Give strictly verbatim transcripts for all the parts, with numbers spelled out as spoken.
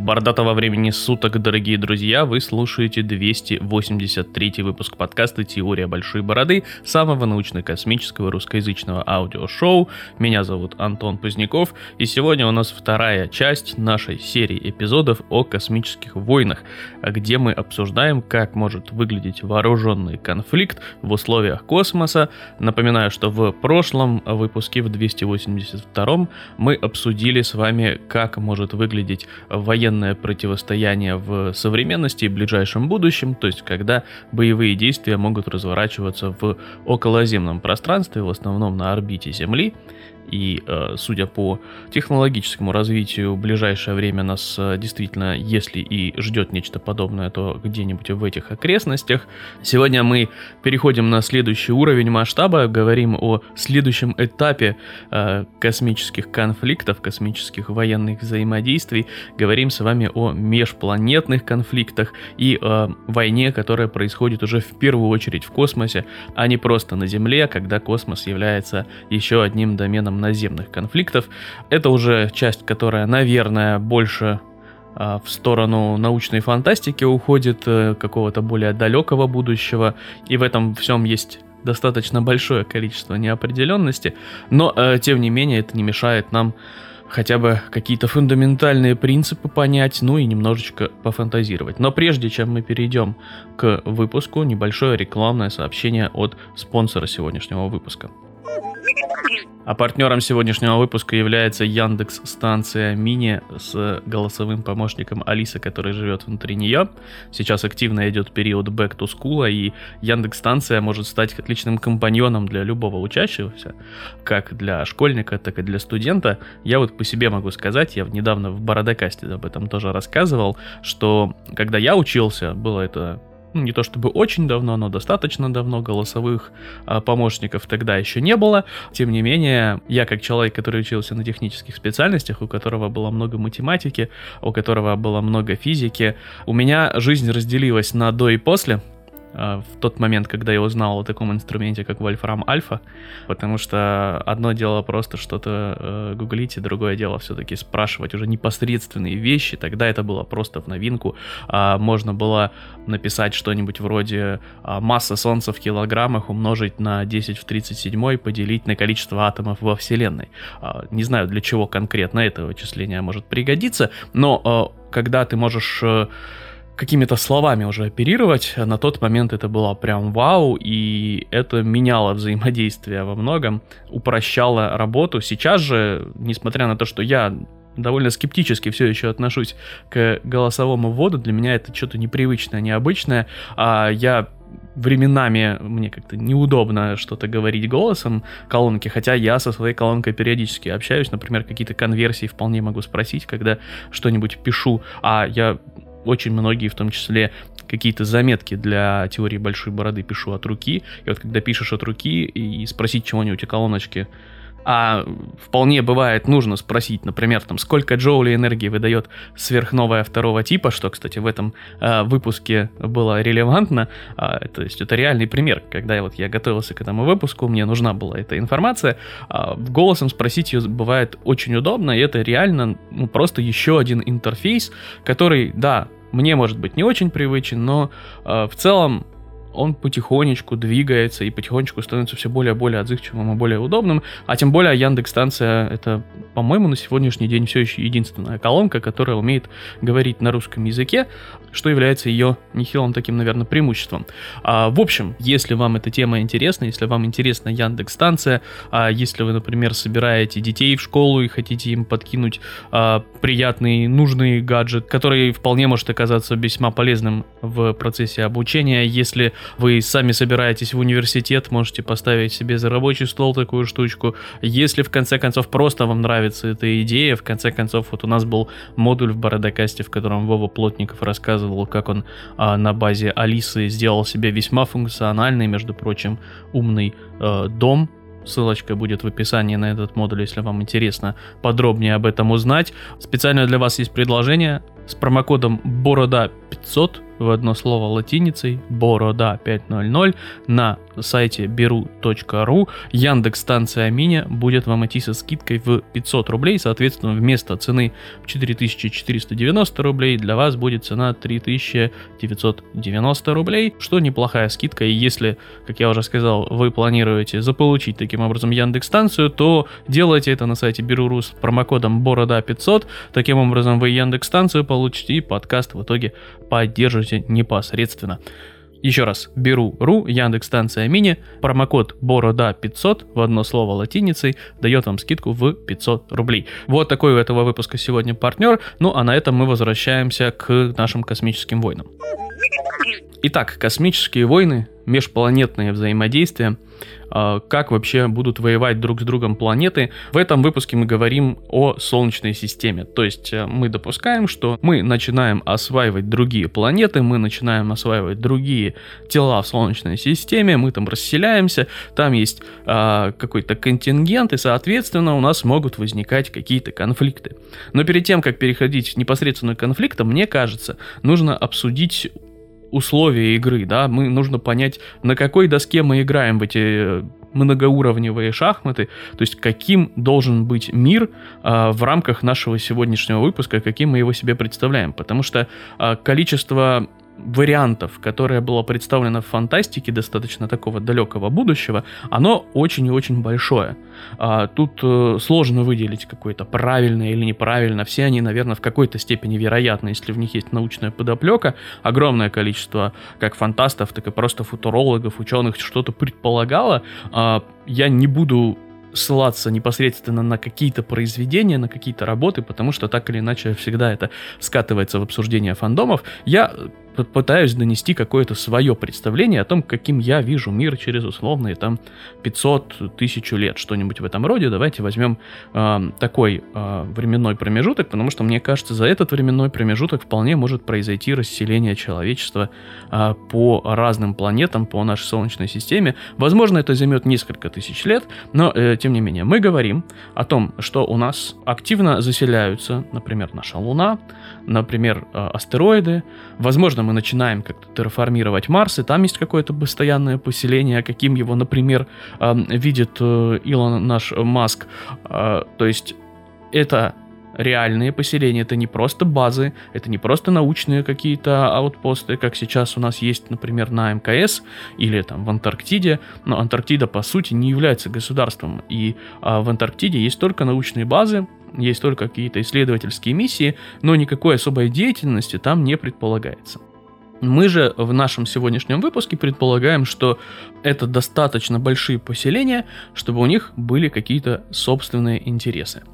Бородатого времени суток, дорогие друзья, вы слушаете двести восемьдесят третий выпуск подкаста «Теория большой бороды», самого научно-космического русскоязычного аудиошоу. Меня зовут Антон Поздняков, и сегодня у нас вторая часть нашей серии эпизодов о космических войнах, где мы обсуждаем, как может выглядеть вооруженный конфликт в условиях космоса. Напоминаю, что в прошлом выпуске, в двести восемьдесят втором, мы обсудили с вами, как может выглядеть военный военное противостояние в современности и ближайшем будущем, то есть когда боевые действия могут разворачиваться в околоземном пространстве, в основном на орбите Земли. И, судя по технологическому развитию, в ближайшее время нас действительно, если и ждет нечто подобное, то где-нибудь в этих окрестностях. Сегодня мы переходим на следующий уровень масштаба, говорим о следующем этапе космических конфликтов, космических военных взаимодействий, говорим с вами о межпланетных конфликтах и о войне, которая происходит уже в первую очередь в космосе, а не просто на Земле, когда космос является еще одним доменом наземных конфликтов. Это уже часть, которая, наверное, больше а, в сторону научной фантастики уходит, а, какого-то более далекого будущего, и в этом всем есть достаточно большое количество неопределенности, но, а, тем не менее, это не мешает нам хотя бы какие-то фундаментальные принципы понять, ну и немножечко пофантазировать. Но прежде чем мы перейдем к выпуску, небольшое рекламное сообщение от спонсора сегодняшнего выпуска. А партнером сегодняшнего выпуска является Яндекс.Станция Мини с голосовым помощником Алиса, который живет внутри нее. Сейчас активно идет период Back to School, и Яндекс.Станция может стать отличным компаньоном для любого учащегося, как для школьника, так и для студента. Я вот по себе могу сказать, я недавно в Бородокасте об этом тоже рассказывал, что когда я учился, было это... Ну, не то чтобы очень давно, но достаточно давно, голосовых а, помощников тогда еще не было. Тем не менее, я как человек, который учился на технических специальностях, у которого было много математики, у которого было много физики, у меня жизнь разделилась на до и после. В тот момент, когда я узнал о таком инструменте, как Вольфрам Альфа, потому что одно дело просто что-то э, гуглить, и другое дело все-таки спрашивать уже непосредственные вещи. Тогда это было просто в новинку. А, можно было написать что-нибудь вроде а, масса Солнца в килограммах умножить на десять в тридцать семь, поделить на количество атомов во Вселенной. А, не знаю, для чего конкретно это вычисление может пригодиться, но а, когда ты можешь... А, какими-то словами уже оперировать, на тот момент это было прям вау, и это меняло взаимодействие во многом, упрощало работу. Сейчас же, несмотря на то, что я довольно скептически все еще отношусь к голосовому вводу, для меня это что-то непривычное, необычное, а я... Временами мне как-то неудобно что-то говорить голосом колонки, хотя я со своей колонкой периодически общаюсь, например, какие-то конверсии вполне могу спросить, когда что-нибудь пишу, а я очень многие, в том числе какие-то заметки для теории большой бороды пишу от руки, и вот когда пишешь от руки и спросить чего-нибудь у колоночки, а вполне бывает нужно спросить, например, там, сколько джоулей энергии выдает сверхновая второго типа, что, кстати, в этом э, выпуске было релевантно. А, то есть это реальный пример. Когда я, вот, я готовился к этому выпуску, мне нужна была эта информация. А, голосом спросить ее бывает очень удобно, и это реально ну, просто еще один интерфейс, который, да, мне, может быть, не очень привычен, но э, в целом он потихонечку двигается и потихонечку становится все более и более отзывчивым и более удобным, а тем более Яндекс.Станция — это, по-моему, на сегодняшний день все еще единственная колонка, которая умеет говорить на русском языке, что является ее нехилым таким, наверное, преимуществом. А, в общем, если вам эта тема интересна, если вам интересна Яндекс.Станция, а если вы, например, собираете детей в школу и хотите им подкинуть а, приятный, нужный гаджет, который вполне может оказаться весьма полезным в процессе обучения, если вы сами собираетесь в университет, можете поставить себе за рабочий стол такую штучку. Если в конце концов просто вам нравится эта идея, в конце концов вот у нас был модуль в Бородокасте, в котором Вова Плотников рассказывал, как он а, на базе Алисы сделал себе весьма функциональный, между прочим, умный э, дом. Ссылочка будет в описании на этот модуль, если вам интересно подробнее об этом узнать. Специально для вас есть предложение с промокодом борода пятьсот в одно слово латиницей, борода пятьсот, на сайте беру точка ру. Яндекс.Станция Миня будет вам идти со скидкой в пятьсот рублей. Соответственно, вместо цены четыре тысячи четыреста девяносто рублей для вас будет цена три тысячи девятьсот девяносто рублей, что неплохая скидка. И если, как я уже сказал, вы планируете заполучить таким образом Яндекс.Станцию, то делайте это на сайте Беру.ру с промокодом борода пятьсот. Таким образом вы Яндекс.Станцию получите и подкаст в итоге поддержите непосредственно. Еще раз, Беру.ру, Яндекс.Станция Мини, промокод борода пятьсот в одно слово латиницей дает вам скидку в пятьсот рублей. Вот такой у этого выпуска сегодня партнер. Ну а на этом мы возвращаемся к нашим космическим войнам. Итак, космические войны, межпланетные взаимодействия, как вообще будут воевать друг с другом планеты. В этом выпуске мы говорим о Солнечной системе. То есть мы допускаем, что мы начинаем осваивать другие планеты, мы начинаем осваивать другие тела в Солнечной системе, мы там расселяемся, там есть а, какой-то контингент, и, соответственно, у нас могут возникать какие-то конфликты. Но перед тем, как переходить непосредственно к конфликтам, мне кажется, нужно обсудить условия игры, да, мы нужно понять, на какой доске мы играем в эти многоуровневые шахматы, то есть каким должен быть мир а, в рамках нашего сегодняшнего выпуска, каким мы его себе представляем, потому что а, количество вариантов, которое было представлено в фантастике достаточно такого далекого будущего, оно очень и очень большое. А, тут э, сложно выделить какое-то правильное или неправильно. Все они, наверное, в какой-то степени вероятны, если в них есть научная подоплека. Огромное количество как фантастов, так и просто футурологов, ученых что-то предполагало. А, я не буду ссылаться непосредственно на какие-то произведения, на какие-то работы, потому что так или иначе всегда это скатывается в обсуждение фандомов. Я пытаюсь донести какое-то свое представление о том, каким я вижу мир через условные там пятьсот тысяч лет, что-нибудь в этом роде. Давайте возьмем э, такой э, временной промежуток, потому что мне кажется, за этот временной промежуток вполне может произойти расселение человечества э, по разным планетам, по нашей Солнечной системе. Возможно, это займет несколько тысяч лет, но э, тем не менее мы говорим о том, что у нас активно заселяются, например, наша Луна, например, э, астероиды. Возможно, мы начинаем как-то терраформировать Марс, и там есть какое-то постоянное поселение, каким его, например, э, видит э, Илон наш Маск. Э, то есть это реальные поселения, это не просто базы, это не просто научные какие-то аутпосты, как сейчас у нас есть, например, на эм ка эс или там в Антарктиде, но Антарктида, по сути, не является государством, и а, в Антарктиде есть только научные базы, есть только какие-то исследовательские миссии, но никакой особой деятельности там не предполагается. Мы же в нашем сегодняшнем выпуске предполагаем, что это достаточно большие поселения, чтобы у них были какие-то собственные интересы.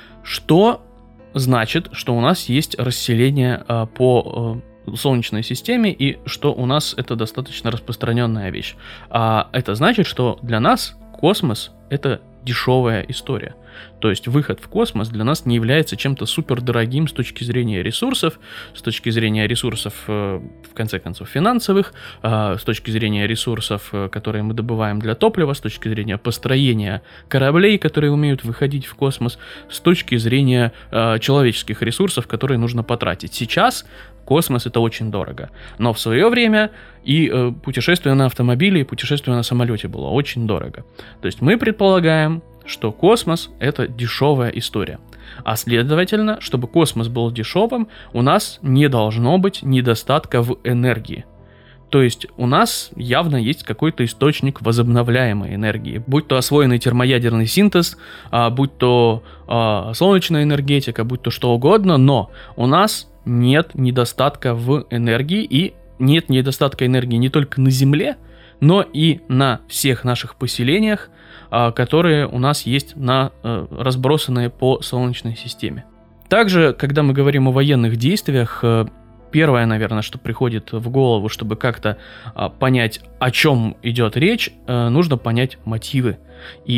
Что значит, что у нас есть расселение а, по а, Солнечной системе и что у нас это достаточно распространенная вещь. А это значит, что для нас космос — это дешевая история. То есть выход в космос для нас не является чем-то супердорогим с точки зрения ресурсов, с точки зрения ресурсов, в конце концов, финансовых, с точки зрения ресурсов, которые мы добываем для топлива, с точки зрения построения кораблей, которые умеют выходить в космос, с точки зрения человеческих ресурсов, которые нужно потратить. Сейчас космос — это очень дорого, но в свое время и э, путешествие на автомобиле, и путешествие на самолете было очень дорого. То есть мы предполагаем, что космос — это дешевая история. А следовательно, чтобы космос был дешевым, у нас не должно быть недостатка в энергии. То есть у нас явно есть какой-то источник возобновляемой энергии, будь то освоенный термоядерный синтез, а, будь то а, солнечная энергетика, будь то что угодно, но у нас нет недостатка в энергии, и нет недостатка энергии не только на Земле, но и на всех наших поселениях, которые у нас есть на, разбросанные по Солнечной системе. Также, когда мы говорим о военных действиях, первое, наверное, что приходит в голову, чтобы как-то понять, о чем идет речь, нужно понять мотивы. И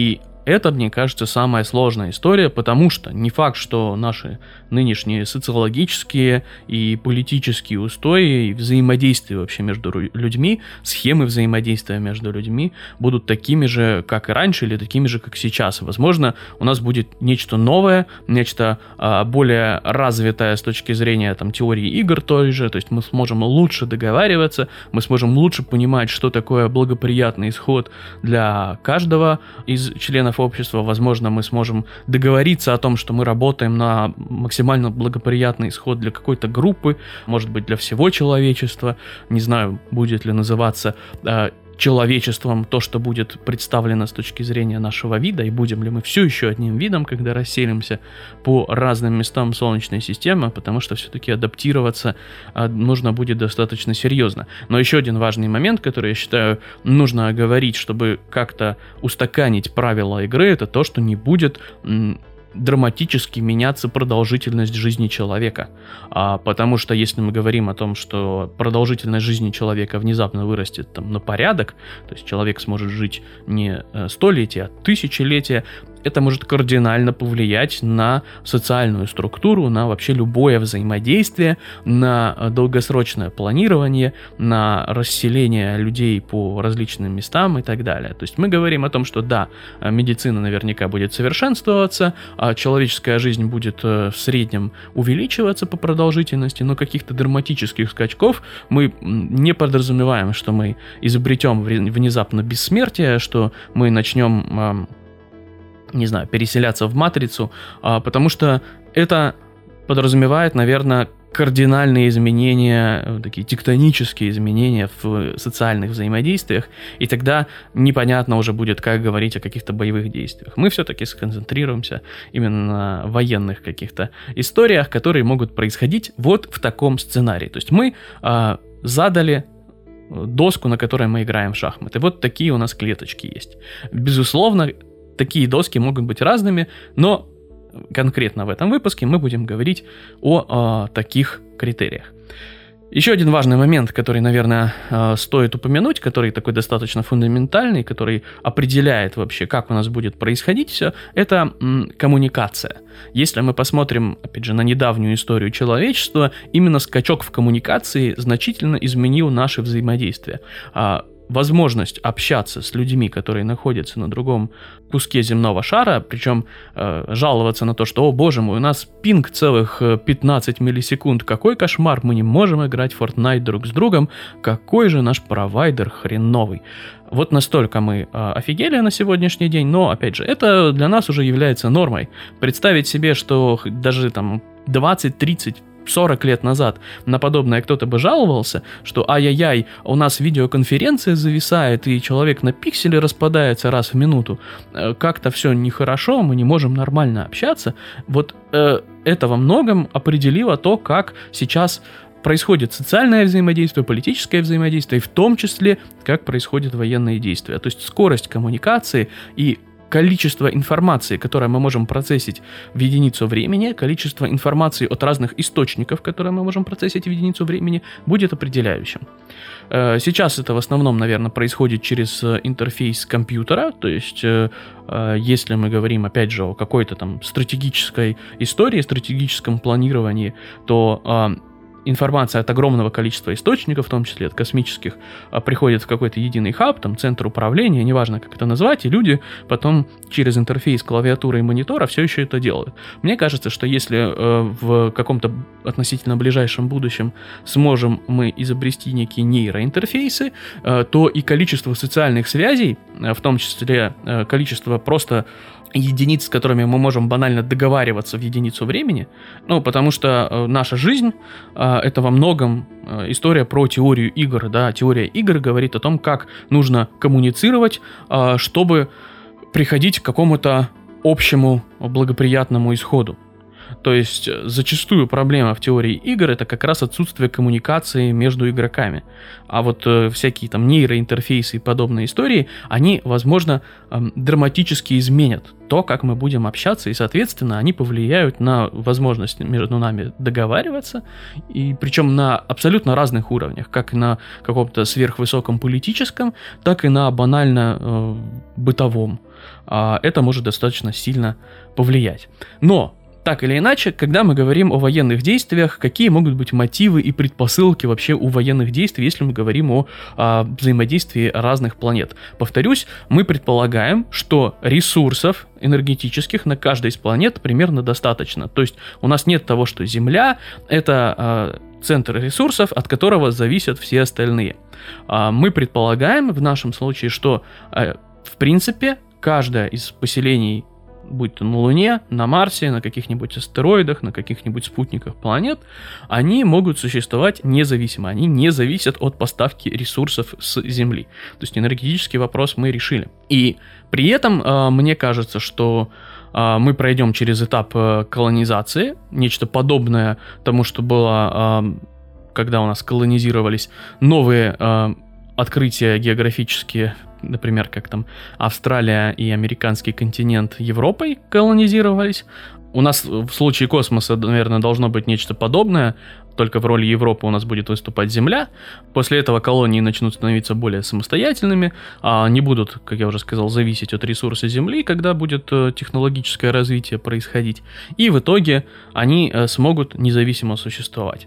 это, мне кажется, самая сложная история, потому что не факт, что наши нынешние социологические и политические устои, и взаимодействие вообще между людьми, схемы взаимодействия между людьми будут такими же, как и раньше, или такими же, как сейчас. Возможно, у нас будет нечто новое, нечто а, более развитое с точки зрения там, теории игр той же, то есть мы сможем лучше договариваться, мы сможем лучше понимать, что такое благоприятный исход для каждого из членов общества. Возможно, мы сможем договориться о том, что мы работаем на максимально благоприятный исход для какой-то группы, может быть, для всего человечества. Не знаю, будет ли называться э, человечеством то, что будет представлено с точки зрения нашего вида, и будем ли мы все еще одним видом, когда расселимся по разным местам Солнечной системы, потому что все-таки адаптироваться э, нужно будет достаточно серьезно. Но еще один важный момент, который, я считаю, нужно оговорить, чтобы как-то устаканить правила игры, это то, что не будет м- драматически меняться продолжительность жизни человека. А, потому что если мы говорим о том, что продолжительность жизни человека внезапно вырастет там, на порядок, то есть человек сможет жить не столетия, а тысячелетия, это может кардинально повлиять на социальную структуру, на вообще любое взаимодействие, на долгосрочное планирование, на расселение людей по различным местам и так далее. То есть мы говорим о том, что да, медицина наверняка будет совершенствоваться, а человеческая жизнь будет в среднем увеличиваться по продолжительности, но каких-то драматических скачков мы не подразумеваем, что мы изобретем внезапно бессмертие, что мы начнем... не знаю, переселяться в матрицу, потому что это подразумевает, наверное, кардинальные изменения, такие тектонические изменения в социальных взаимодействиях, и тогда непонятно уже будет, как говорить о каких-то боевых действиях. Мы все-таки сконцентрируемся именно на военных каких-то историях, которые могут происходить вот в таком сценарии. То есть мы а, задали доску, на которой мы играем в шахматы. Вот такие у нас клеточки есть. Безусловно, такие доски могут быть разными, но конкретно в этом выпуске мы будем говорить о, о таких критериях. Еще один важный момент, который, наверное, стоит упомянуть, который такой достаточно фундаментальный, который определяет вообще, как у нас будет происходить все, это м, коммуникация. Если мы посмотрим, опять же, на недавнюю историю человечества, именно скачок в коммуникации значительно изменил наше взаимодействие. Возможность общаться с людьми, которые находятся на другом куске земного шара, причем э, жаловаться на то, что, о боже мой, у нас пинг целых пятнадцать миллисекунд, какой кошмар, мы не можем играть в Fortnite друг с другом, какой же наш провайдер хреновый. Вот настолько мы э, офигели на сегодняшний день, но, опять же, это для нас уже является нормой. Представить себе, что даже там двадцать, тридцать, сорок лет назад на подобное кто-то бы жаловался, что ай-яй-яй, у нас видеоконференция зависает, и человек на пиксели распадается раз в минуту, как-то все нехорошо, мы не можем нормально общаться. Вот э, это во многом определило то, как сейчас происходит социальное взаимодействие, политическое взаимодействие, и в том числе, как происходят военные действия. То есть скорость коммуникации и количество информации, которое мы можем процессить в единицу времени, количество информации от разных источников, которые мы можем процессить в единицу времени, будет определяющим. Сейчас это в основном, наверное, происходит через интерфейс компьютера, то есть если мы говорим, опять же, о какой-то там стратегической истории, стратегическом планировании, то информация от огромного количества источников, в том числе от космических, приходит в какой-то единый хаб, там, центр управления, неважно, как это назвать, и люди потом через интерфейс клавиатуры и монитора все еще это делают. Мне кажется, что если э, в каком-то относительно ближайшем будущем сможем мы изобрести некие нейроинтерфейсы, э, то и количество социальных связей, э, в том числе э, количество просто единиц, с которыми мы можем банально договариваться в единицу времени, ну, потому что э, наша жизнь э, это во многом э, история про теорию игр, да, теория игр говорит о том, как нужно коммуницировать, э, чтобы приходить к какому-то общему благоприятному исходу. То есть зачастую проблема в теории игр — это как раз отсутствие коммуникации между игроками. А вот э, всякие там нейроинтерфейсы и подобные истории, они, возможно, э, драматически изменят то, как мы будем общаться, и, соответственно, они повлияют на возможность между нами договариваться, и причем на абсолютно разных уровнях, как на каком-то сверхвысоком политическом, так и на банально э, бытовом. а, это может достаточно сильно повлиять. Но так или иначе, когда мы говорим о военных действиях, какие могут быть мотивы и предпосылки вообще у военных действий, если мы говорим о, о взаимодействии разных планет? Повторюсь, мы предполагаем, что ресурсов энергетических на каждой из планет примерно достаточно. То есть у нас нет того, что Земля — это э, центр ресурсов, от которого зависят все остальные. Э, мы предполагаем в нашем случае, что э, в принципе каждое из поселений, будь то на Луне, на Марсе, на каких-нибудь астероидах, на каких-нибудь спутниках планет, они могут существовать независимо. Они не зависят от поставки ресурсов с Земли. То есть энергетический вопрос мы решили. И при этом э, мне кажется, что э, мы пройдем через этап э, колонизации, нечто подобное тому, что было, э, когда у нас колонизировались новые э, открытия географические, например, как там Австралия и американский континент Европой колонизировались. У нас в случае космоса, наверное, должно быть нечто подобное, только в роли Европы у нас будет выступать Земля. После этого колонии начнут становиться более самостоятельными, а не будут, как я уже сказал, зависеть от ресурса Земли, когда будет технологическое развитие происходить. И в итоге они смогут независимо существовать.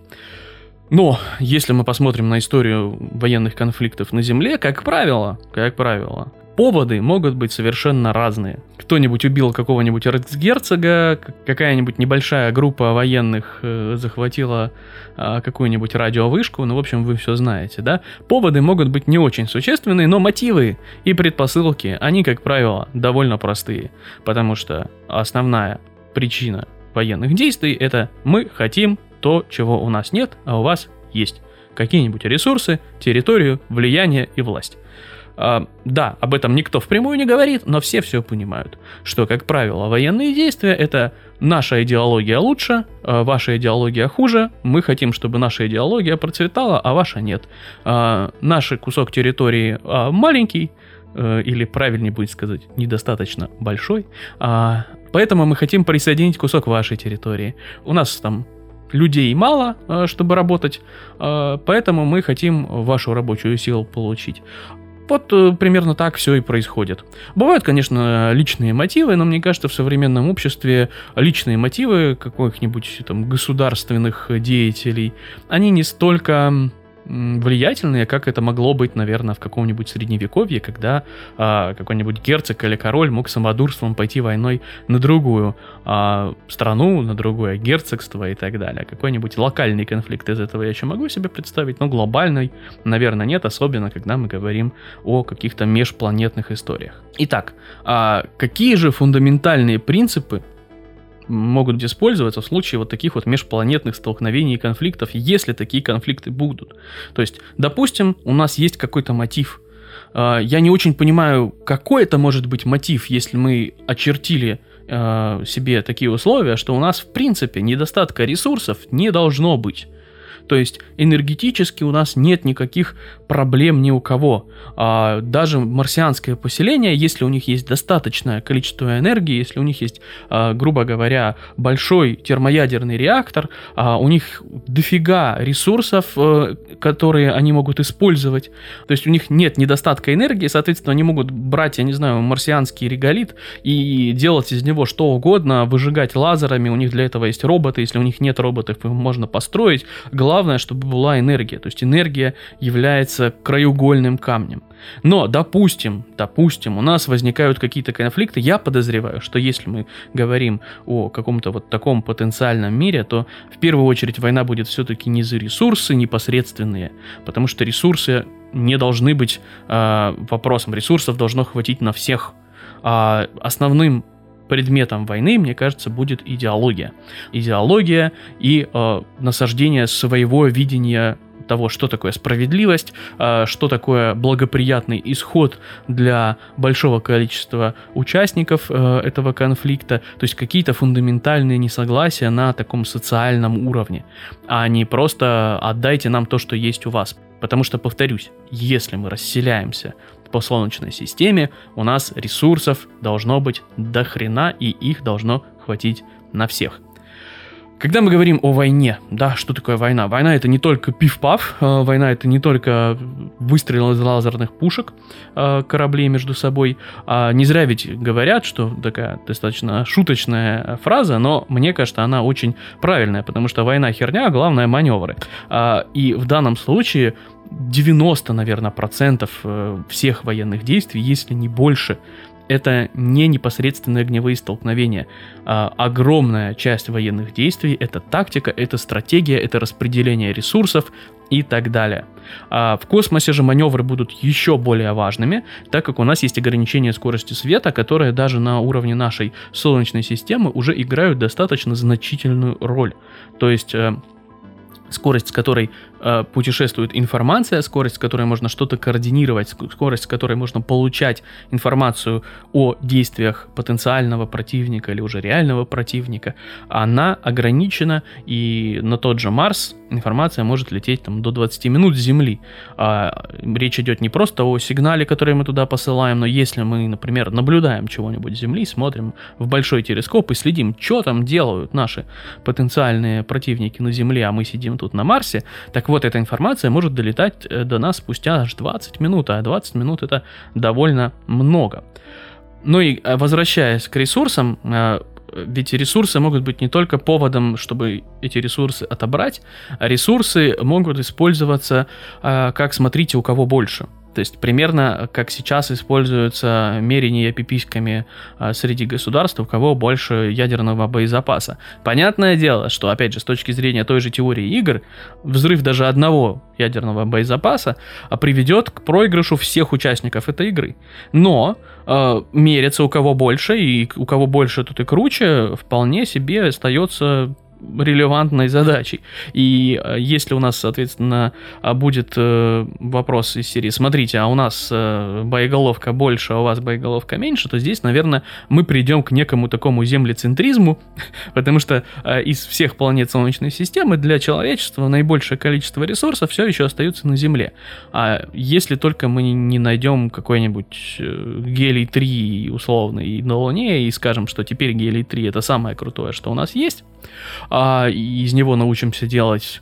Но если мы посмотрим на историю военных конфликтов на Земле, как правило, как правило, поводы могут быть совершенно разные. Кто-нибудь убил какого-нибудь эрцгерцога, какая-нибудь небольшая группа военных э, захватила э, какую-нибудь радиовышку, ну, в общем, вы все знаете, да? Поводы могут быть не очень существенные, но мотивы и предпосылки, они, как правило, довольно простые, потому что основная причина военных действий — это мы хотим то, чего у нас нет, а у вас есть. Какие-нибудь ресурсы, территорию, влияние и власть. А, да, об этом никто впрямую не говорит, но все все понимают, что, как правило, военные действия — это наша идеология лучше, а ваша идеология хуже, мы хотим, чтобы наша идеология процветала, а ваша нет. А, наш кусок территории а, маленький, а, или правильнее будет сказать, недостаточно большой, а, поэтому мы хотим присоединить кусок вашей территории. У нас там людей мало, чтобы работать, поэтому мы хотим вашу рабочую силу получить. Вот примерно так все и происходит. Бывают, конечно, личные мотивы, но мне кажется, в современном обществе личные мотивы каких-нибудь там государственных деятелей, они не столько влиятельные, как это могло быть, наверное, в каком-нибудь средневековье, когда а, какой-нибудь герцог или король мог самодурством пойти войной на другую а, страну, на другое герцогство и так далее. Какой-нибудь локальный конфликт из этого я еще могу себе представить, но глобальный, наверное, нет, особенно когда мы говорим о каких-то межпланетных историях. Итак, а какие же фундаментальные принципы могут использоваться в случае вот таких вот межпланетных столкновений и конфликтов, если такие конфликты будут? То есть, допустим, у нас есть какой-то мотив. Я не очень понимаю, какой это может быть мотив, если мы очертили себе такие условия, что у нас, в принципе, недостатка ресурсов не должно быть. То есть энергетически у нас нет никаких проблем ни у кого. А даже марсианское поселение, если у них есть достаточное количество энергии, если у них есть, а, грубо говоря, большой термоядерный реактор, а, у них дофига ресурсов, а, которые они могут использовать. То есть у них нет недостатка энергии, соответственно, они могут брать, я не знаю, марсианский реголит и делать из него что угодно, выжигать лазерами, у них для этого есть роботы, если у них нет роботов, их можно построить. Главное, чтобы была энергия. То есть энергия является краеугольным камнем. Но, допустим, допустим, у нас возникают какие-то конфликты. Я подозреваю, что если мы говорим о каком-то вот таком потенциальном мире, то в первую очередь война будет все-таки не за ресурсы непосредственные, потому что ресурсы не должны быть э, вопросом. Ресурсов должно хватить на всех. А основным предметом войны, мне кажется, будет идеология. Идеология и э, насаждение своего видения того, что такое справедливость, э, что такое благоприятный исход для большого количества участников э, этого конфликта, то есть какие-то фундаментальные несогласия на таком социальном уровне, а не просто отдайте нам то, что есть у вас. Потому что, повторюсь, если мы расселяемся по Солнечной системе, у нас ресурсов должно быть до хрена, и их должно хватить на всех. Когда мы говорим о войне, да, что такое война? Война — это не только пиф-паф, э, война — это не только выстрелы из лазерных пушек э, кораблей между собой. А не зря ведь говорят, что такая достаточно шуточная фраза, но мне кажется, она очень правильная, потому что война херня, а главное маневры. А, и в данном случае девяносто, наверное, процентов всех военных действий, если не больше, это не непосредственные огневые столкновения. А, огромная часть военных действий — это тактика, это стратегия, это распределение ресурсов и так далее. А в космосе же маневры будут еще более важными, так как у нас есть ограничение скорости света, которые даже на уровне нашей Солнечной системы уже играют достаточно значительную роль. То есть скорость, с которой э, путешествует информация, скорость, с которой можно что-то координировать, скорость, с которой можно получать информацию о действиях потенциального противника или уже реального противника, она ограничена, и на тот же Марс информация может лететь там, до двадцать минут с Земли. А, речь идет не просто о сигнале, который мы туда посылаем, но если мы, например, наблюдаем чего-нибудь с Земли, смотрим в большой телескоп и следим, что там делают наши потенциальные противники на Земле, а мы сидим тут на Марсе, так вот, эта информация может долетать до нас спустя аж двадцать минут, а двадцать минут — это довольно много. Ну и возвращаясь к ресурсам, ведь ресурсы могут быть не только поводом, чтобы эти ресурсы отобрать, а ресурсы могут использоваться как «смотрите, у кого больше». То есть примерно как сейчас используются мерения пиписьками среди государств, у кого больше ядерного боезапаса. Понятное дело, что, опять же, с точки зрения той же теории игр, взрыв даже одного ядерного боезапаса приведет к проигрышу всех участников этой игры. Но э, мериться у кого больше, и у кого больше тут и круче, вполне себе остается релевантной задачей. И если у нас, соответственно, будет э, вопрос из серии «Смотрите, а у нас э, боеголовка больше, а у вас боеголовка меньше», то здесь, наверное, мы придем к некому такому землецентризму, потому что э, из всех планет Солнечной системы для человечества наибольшее количество ресурсов все еще остаются на Земле. А если только мы не найдем какой-нибудь э, гелий три условный на Луне и скажем, что теперь гелий три это самое крутое, что у нас есть, а из него научимся делать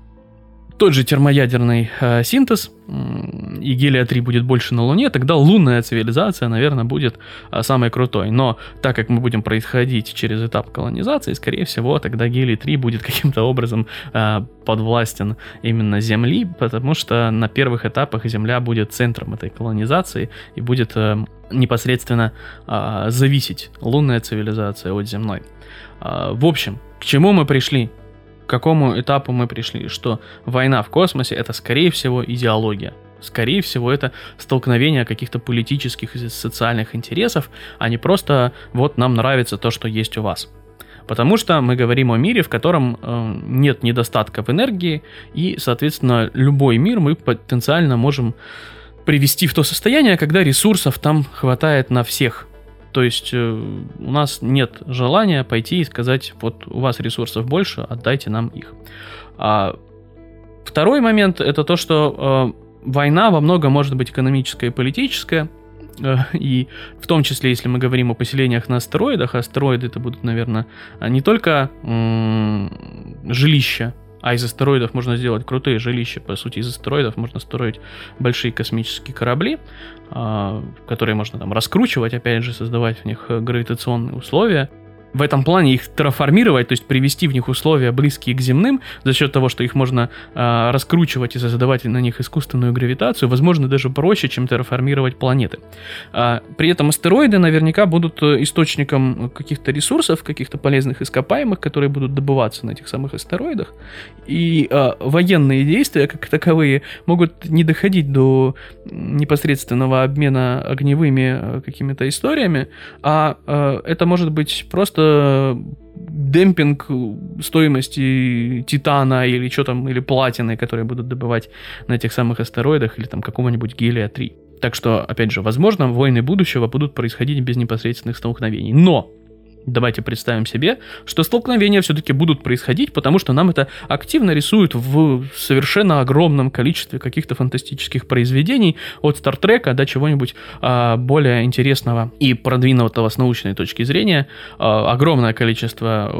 тот же термоядерный э, синтез, и гелия три будет больше на Луне, тогда лунная цивилизация, наверное, будет э, самой крутой. Но так как мы будем происходить через этап колонизации, скорее всего, тогда гелий три будет каким-то образом э, подвластен именно Земли, потому что на первых этапах Земля будет центром этой колонизации и будет э, непосредственно э, зависеть лунная цивилизация от земной. Э, в общем, к чему мы пришли? К какому этапу мы пришли? Что война в космосе — это, скорее всего, идеология. Скорее всего, это столкновение каких-то политических и социальных интересов, а не просто «вот нам нравится то, что есть у вас». Потому что мы говорим о мире, в котором э, нет недостатка в энергии, и, соответственно, любой мир мы потенциально можем привести в то состояние, когда ресурсов там хватает на всех. То есть э, у нас нет желания пойти и сказать, вот у вас ресурсов больше, отдайте нам их. А второй момент — это то, что э, война во многом может быть экономическая и политическая, э, и в том числе, если мы говорим о поселениях на астероидах, астероиды это будут, наверное, не только э, жилища, а из астероидов можно сделать крутые жилища. По сути, из астероидов можно строить большие космические корабли, которые можно там раскручивать, опять же, создавать в них гравитационные условия. В этом плане их терраформировать, то есть привести в них условия, близкие к земным, за счет того, что их можно э, раскручивать и создавать на них искусственную гравитацию, возможно, даже проще, чем терраформировать планеты. А, при этом астероиды наверняка будут источником каких-то ресурсов, каких-то полезных ископаемых, которые будут добываться на этих самых астероидах. И э, военные действия, как таковые, могут не доходить до непосредственного обмена огневыми какими-то историями, а э, это может быть просто демпинг стоимости титана или что там, или платины, которые будут добывать на этих самых астероидах, или там какого-нибудь гелия три. Так что, опять же, возможно, войны будущего будут происходить без непосредственных столкновений. Но давайте представим себе, что столкновения все-таки будут происходить, потому что нам это активно рисуют в совершенно огромном количестве каких-то фантастических произведений от Стартрека до чего-нибудь а, более интересного и продвинутого с научной точки зрения. А, огромное количество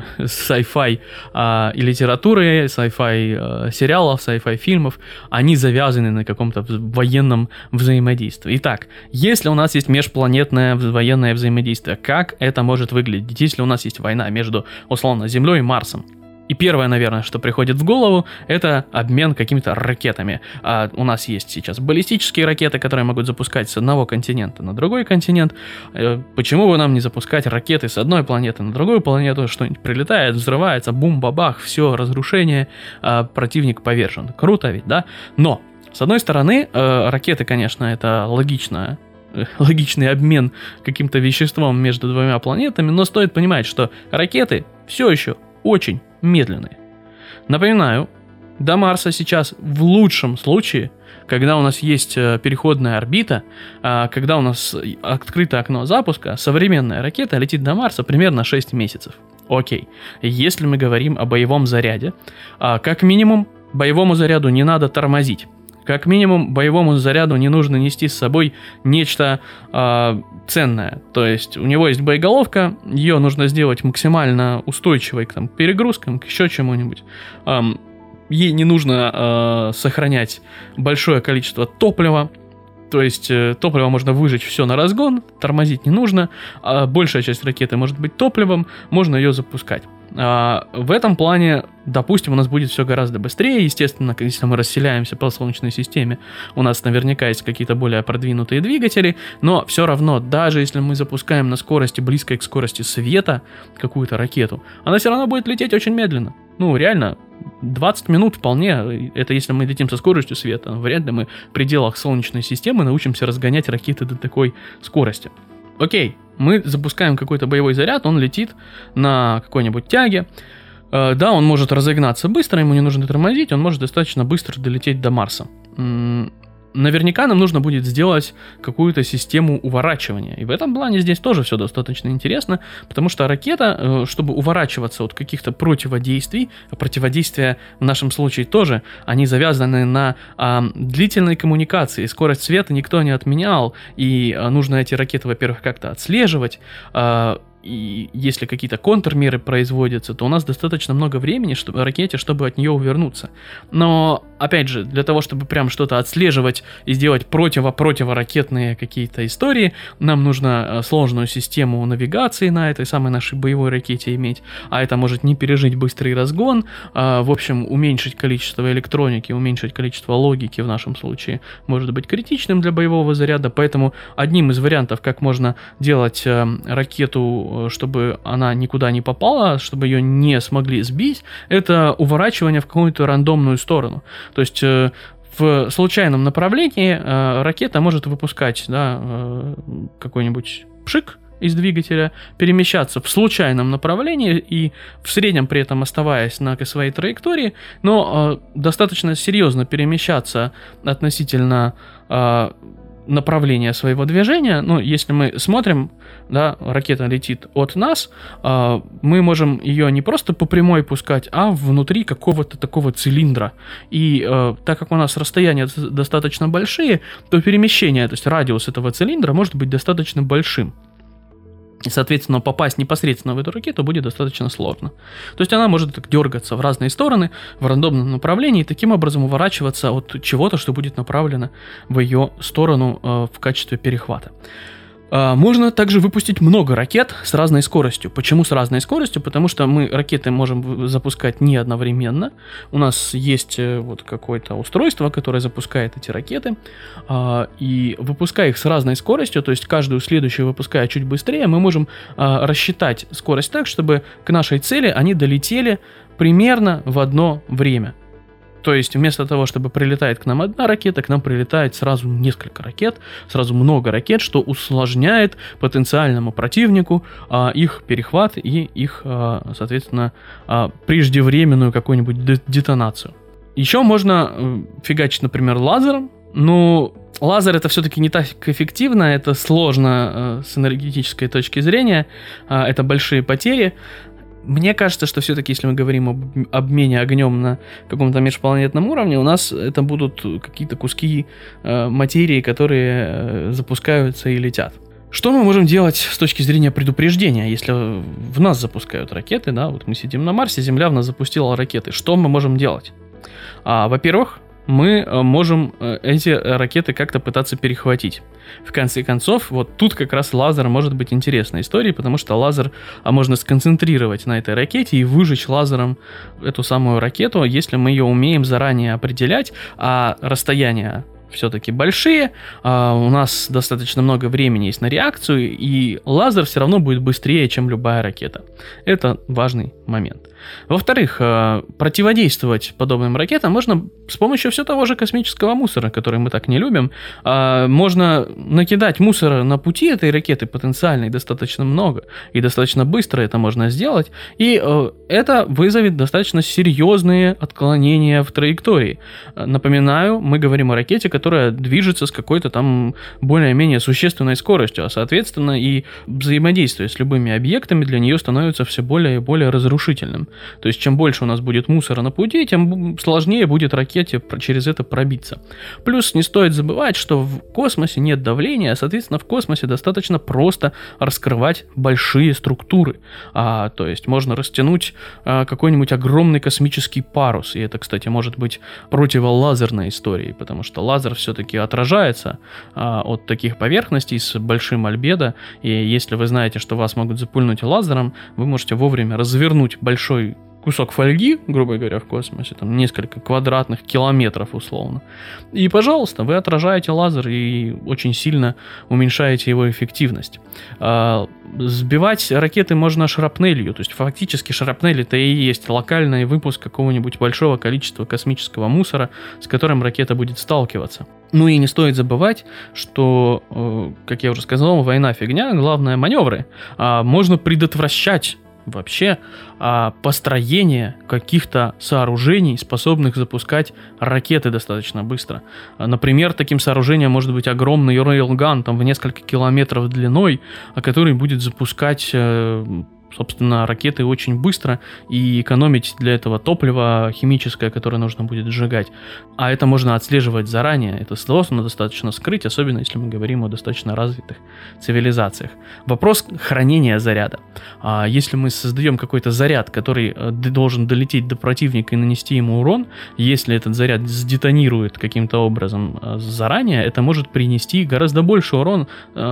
sci-fi а, и литературы, sci-fi а, сериалов, sci-fi фильмов, они завязаны на каком-то военном взаимодействии. Итак, если у нас есть межпланетное военное взаимодействие, как это может выглядеть? Если у нас есть война между, условно, Землей и Марсом. И первое, наверное, что приходит в голову, это обмен какими-то ракетами. А у нас есть сейчас баллистические ракеты, которые могут запускать с одного континента на другой континент. Почему бы нам не запускать ракеты с одной планеты на другую планету? Что-нибудь прилетает, взрывается, бум-бабах, все, разрушение, противник повержен. Круто ведь, да? Но, с одной стороны, ракеты, конечно, это логично. логичный обмен каким-то веществом между двумя планетами, но стоит понимать, что ракеты все еще очень медленные. Напоминаю, до Марса сейчас в лучшем случае, когда у нас есть переходная орбита, когда у нас открыто окно запуска, современная ракета летит до Марса примерно шесть месяцев. Окей, если мы говорим о боевом заряде, как минимум боевому заряду не надо тормозить. Как минимум, боевому заряду не нужно нести с собой нечто э, ценное. То есть, у него есть боеголовка, ее нужно сделать максимально устойчивой к там, перегрузкам, к еще чему-нибудь. Эм, ей не нужно э, сохранять большое количество топлива. То есть, э, топливо можно выжечь все на разгон, тормозить не нужно. А большая часть ракеты может быть топливом, можно ее запускать. А, в этом плане, допустим, у нас будет все гораздо быстрее. Естественно, если мы расселяемся по Солнечной системе, у нас наверняка есть какие-то более продвинутые двигатели, но все равно, даже если мы запускаем на скорости, близкой к скорости света, какую-то ракету, она все равно будет лететь очень медленно. Ну, реально, двадцать минут вполне, это если мы летим со скоростью света, вряд ли мы в пределах Солнечной системы научимся разгонять ракеты до такой скорости. Окей, мы запускаем какой-то боевой заряд, он летит на какой-нибудь тяге. Э, да, он может разогнаться быстро, ему не нужно тормозить, он может достаточно быстро долететь до Марса. М- Наверняка нам нужно будет сделать какую-то систему уворачивания. И в этом плане здесь тоже все достаточно интересно, потому что ракета, чтобы уворачиваться от каких-то противодействий, а противодействия в нашем случае тоже, они завязаны на а, длительной коммуникации. Скорость света никто не отменял, и а, нужно эти ракеты, во-первых, как-то отслеживать, а, и если какие-то контрмеры производятся, то у нас достаточно много времени чтобы, ракете, чтобы от нее увернуться. Но, опять же, для того, чтобы прям что-то отслеживать и сделать противо-противоракетные какие-то истории, нам нужно сложную систему навигации на этой самой нашей боевой ракете иметь, а это может не пережить быстрый разгон, а, в общем, уменьшить количество электроники, уменьшить количество логики в нашем случае может быть критичным для боевого заряда, поэтому одним из вариантов, как можно делать а, ракету, чтобы она никуда не попала, чтобы ее не смогли сбить, это уворачивание в какую-то рандомную сторону. То есть э, в случайном направлении э, ракета может выпускать да, э, какой-нибудь пшик из двигателя, перемещаться в случайном направлении и в среднем при этом оставаясь на своей траектории, но э, достаточно серьезно перемещаться относительно э, направление своего движения. Ну, если мы смотрим, да, ракета летит от нас, э, мы можем ее не просто по прямой пускать, а внутри какого-то такого цилиндра. И э, так как у нас расстояния достаточно большие, то перемещение, то есть радиус этого цилиндра может быть достаточно большим. И, соответственно, попасть непосредственно в эту ракету будет достаточно сложно. То есть она может так дергаться в разные стороны, в рандомном направлении, и таким образом уворачиваться от чего-то, что будет направлено в ее сторону э, в качестве перехвата. Можно также выпустить много ракет с разной скоростью. Почему с разной скоростью? Потому что мы ракеты можем запускать не одновременно. У нас есть вот какое-то устройство, которое запускает эти ракеты. И выпуская их с разной скоростью, то есть каждую следующую выпуская чуть быстрее, мы можем рассчитать скорость так, чтобы к нашей цели они долетели примерно в одно время. То есть вместо того, чтобы прилетает к нам одна ракета, к нам прилетает сразу несколько ракет, сразу много ракет, что усложняет потенциальному противнику а, их перехват и их, а, соответственно, а, преждевременную какую-нибудь детонацию. Еще можно фигачить, например, лазером, но лазер это все-таки не так эффективно, это сложно с энергетической точки зрения, это большие потери. Мне кажется, что все-таки, если мы говорим об обмене огнем на каком-то межпланетном уровне, у нас это будут какие-то куски э, материи, которые э, запускаются и летят. Что мы можем делать с точки зрения предупреждения, если в нас запускают ракеты, да, вот мы сидим на Марсе, Земля в нас запустила ракеты, что мы можем делать? А, во-первых, мы можем эти ракеты как-то пытаться перехватить. В конце концов, вот тут как раз лазер может быть интересной историей, потому что лазер можно сконцентрировать на этой ракете и выжечь лазером эту самую ракету, если мы ее умеем заранее определять, а расстояние все-таки большие, а у нас достаточно много времени есть на реакцию, и лазер все равно будет быстрее, чем любая ракета. Это важный момент. Во-вторых, противодействовать подобным ракетам можно с помощью все того же космического мусора, который мы так не любим. Можно накидать мусора на пути этой ракеты потенциально и достаточно много, и достаточно быстро это можно сделать, и это вызовет достаточно серьезные отклонения в траектории. Напоминаю, мы говорим о ракете, которая движется с какой-то там более-менее существенной скоростью, а соответственно и взаимодействие с любыми объектами для нее становится все более и более разрушительным. То есть, чем больше у нас будет мусора на пути, тем сложнее будет ракете через это пробиться. Плюс не стоит забывать, что в космосе нет давления, а, соответственно, в космосе достаточно просто раскрывать большие структуры. А, то есть, можно растянуть а, какой-нибудь огромный космический парус. И это, кстати, может быть противолазерной историей, потому что лазер все-таки отражается а, от таких поверхностей с большим альбедо. И если вы знаете, что вас могут запульнуть лазером, вы можете вовремя развернуть большой кусок фольги, грубо говоря, в космосе, там несколько квадратных километров условно. И, пожалуйста, вы отражаете лазер и очень сильно уменьшаете его эффективность. А, сбивать ракеты можно шрапнелью, то есть фактически шрапнель это и есть локальный выпуск какого-нибудь большого количества космического мусора, с которым ракета будет сталкиваться. Ну и не стоит забывать, что, как я уже сказал, война фигня, главное маневры. А, можно предотвращать вообще а, построение каких-то сооружений, способных запускать ракеты достаточно быстро. Например, таким сооружением может быть огромный рейлган, там в несколько километров длиной, который будет запускать, собственно, ракеты очень быстро и экономить для этого топливо химическое, которое нужно будет сжигать. А это можно отслеживать заранее, это сложно достаточно скрыть, особенно если мы говорим о достаточно развитых цивилизациях. Вопрос хранения заряда. Если мы создаем какой-то заряд, который должен долететь до противника и нанести ему урон, если этот заряд сдетонирует каким-то образом заранее, это может принести гораздо больше урон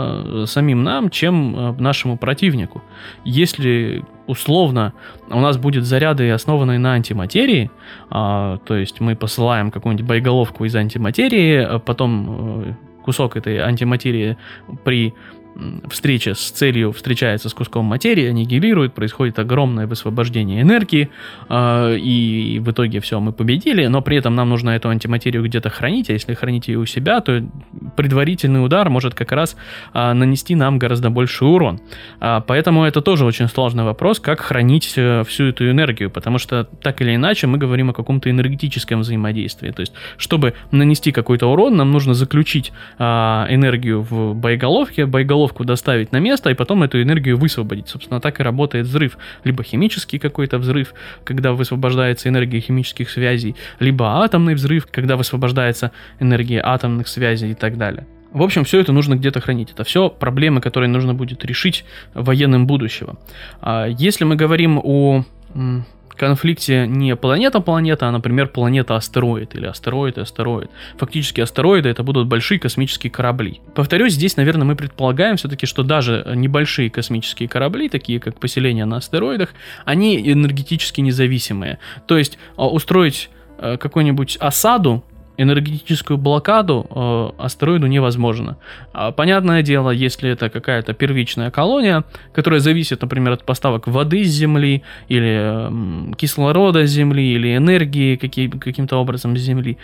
самим нам, чем нашему противнику. Если условно у нас будут заряды, основанные на антиматерии, а, то есть мы посылаем какую-нибудь боеголовку из антиматерии, а потом э, кусок этой антиматерии при встреча с целью встречается с куском материи, аннигилирует, происходит огромное высвобождение энергии, э, и в итоге все, мы победили, но при этом нам нужно эту антиматерию где-то хранить, а если хранить ее у себя, то предварительный удар может как раз э, нанести нам гораздо больше урон. Э, поэтому это тоже очень сложный вопрос, как хранить э, всю эту энергию, потому что так или иначе мы говорим о каком-то энергетическом взаимодействии, то есть чтобы нанести какой-то урон, нам нужно заключить э, энергию в боеголовке, боеголовку доставить на место, и потом эту энергию высвободить. Собственно, так и работает взрыв. Либо химический какой-то взрыв, когда высвобождается энергия химических связей, либо атомный взрыв, когда высвобождается энергия атомных связей и так далее. В общем, все это нужно где-то хранить. Это все проблемы, которые нужно будет решить военным будущего. Если мы говорим о конфликте не планета-планета, а, например, планета-астероид или астероид-астероид. Фактически астероиды это будут большие космические корабли. Повторюсь, здесь, наверное, мы предполагаем все-таки, что даже небольшие космические корабли, такие как поселения на астероидах, они энергетически независимые. То есть устроить какую-нибудь осаду, энергетическую блокаду э, астероиду невозможно. А, понятное дело, если это какая-то первичная колония, которая зависит, например, от поставок воды с Земли, или э, кислорода с Земли, или энергии какие, каким-то образом с Земли,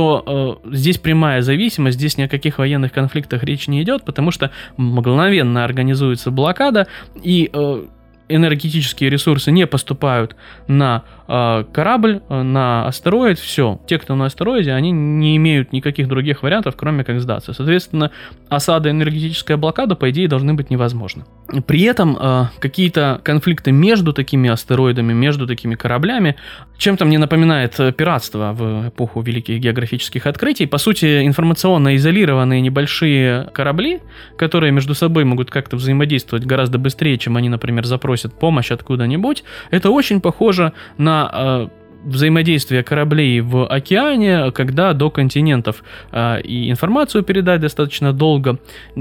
то э, здесь прямая зависимость, здесь ни о каких военных конфликтах речь не идет, потому что мгновенно организуется блокада, и э, энергетические ресурсы не поступают на э, корабль, на астероид, все. Те, кто на астероиде, они не имеют никаких других вариантов, кроме как сдаться. Соответственно, осада, энергетическая блокада, по идее, должны быть невозможны. При этом э, какие-то конфликты между такими астероидами, между такими кораблями, чем-то мне напоминает пиратство в эпоху великих географических открытий. По сути, информационно изолированные небольшие корабли, которые между собой могут как-то взаимодействовать гораздо быстрее, чем они, например, запросят помощь откуда-нибудь, это очень похоже на э, взаимодействие кораблей в океане, когда до континентов э, и информацию передать достаточно долго,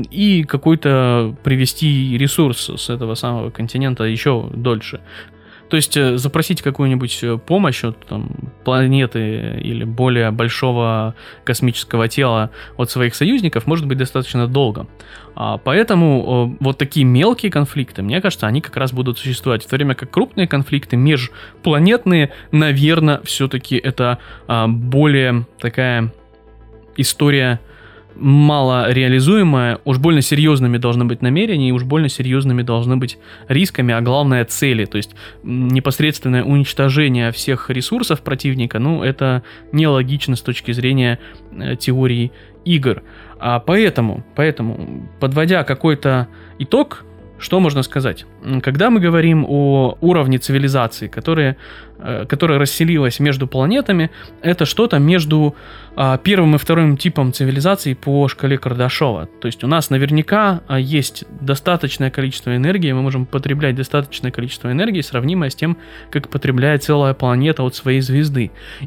и какой-то привести ресурс с этого самого континента еще дольше. То есть запросить какую-нибудь помощь от там, планеты или более большого космического тела от своих союзников может быть достаточно долго. А поэтому вот такие мелкие конфликты, мне кажется, они как раз будут существовать. В то время как крупные конфликты, межпланетные, наверное, все-таки это а, более такая история мало реализуемая, уж больно серьезными должны быть намерения, и уж больно серьезными должны быть рисками, а главное цели. То есть непосредственное уничтожение всех ресурсов противника, ну, это нелогично с точки зрения э, теории игр. А поэтому, поэтому, подводя какой-то итог, что можно сказать? Когда мы говорим о уровне цивилизации, которая, которая расселилась между планетами, это что-то между а, первым и вторым типом цивилизации по шкале Кардашова. То есть у нас наверняка есть достаточное количество энергии, мы можем потреблять достаточное количество энергии, сравнимое с тем, как потребляет целая планета от своей звезды.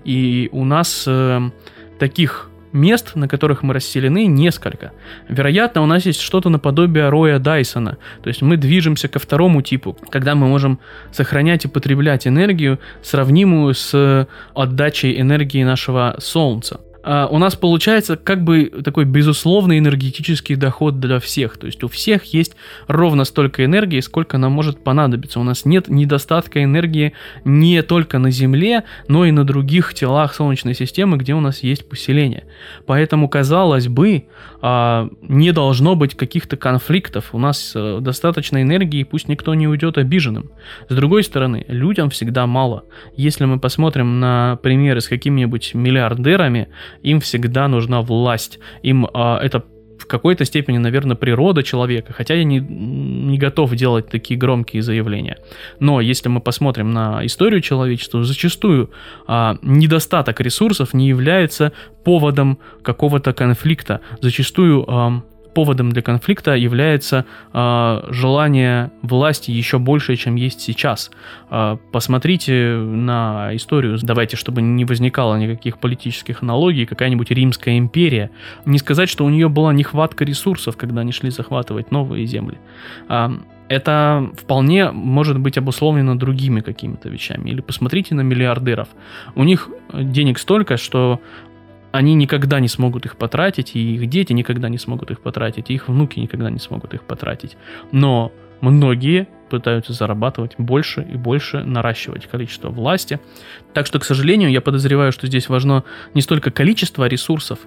И у нас э, таких мест, на которых мы расселены, несколько. Вероятно, у нас есть что-то наподобие роя Дайсона. То есть мы движемся ко второму типу, когда мы можем сохранять и потреблять энергию, сравнимую с отдачей энергии нашего Солнца. Uh, у нас получается как бы такой безусловный энергетический доход для всех. То есть у всех есть ровно столько энергии, сколько нам может понадобиться. У нас нет недостатка энергии не только на Земле, но и на других телах Солнечной системы, где у нас есть поселение. Поэтому, казалось бы, uh, не должно быть каких-то конфликтов. У нас uh, достаточно энергии, пусть никто не уйдет обиженным. С другой стороны, людям всегда мало. Если мы посмотрим на примеры с какими-нибудь миллиардерами, им всегда нужна власть. Им а, это в какой-то степени, наверное, природа человека, хотя я не, не готов делать такие громкие заявления. Но если мы посмотрим на историю человечества, зачастую а, недостаток ресурсов не является поводом какого-то конфликта. Зачастую а, поводом для конфликта является э, желание власти еще больше, чем есть сейчас. Э, посмотрите на историю, давайте, чтобы не возникало никаких политических аналогий, какая-нибудь Римская империя. Не сказать, что у нее была нехватка ресурсов, когда они шли захватывать новые земли. Э, это вполне может быть обусловлено другими какими-то вещами. Или посмотрите на миллиардеров. У них денег столько, что они никогда не смогут их потратить, и их дети никогда не смогут их потратить, и их внуки никогда не смогут их потратить. Но многие пытаются зарабатывать больше и больше, наращивать количество власти. Так что, к сожалению, я подозреваю, что здесь важно не столько количество ресурсов,